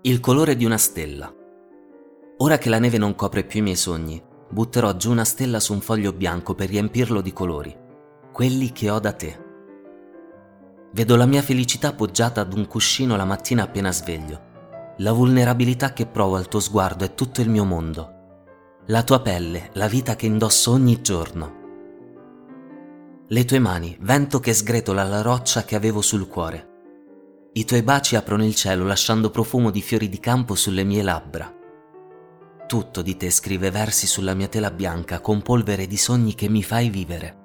Il colore di una stella. Ora che la neve non copre più i miei sogni, butterò giù una stella su un foglio bianco per riempirlo di colori, quelli che ho da te. Vedo la mia felicità appoggiata ad un cuscino la mattina appena sveglio. La vulnerabilità che provo al tuo sguardo è tutto il mio mondo. La tua pelle, la vita che indosso ogni giorno. Le tue mani, vento che sgretola la roccia che avevo sul cuore. I tuoi baci aprono il cielo lasciando profumo di fiori di campo sulle mie labbra. Tutto di te scrive versi sulla mia tela bianca con polvere di sogni che mi fai vivere.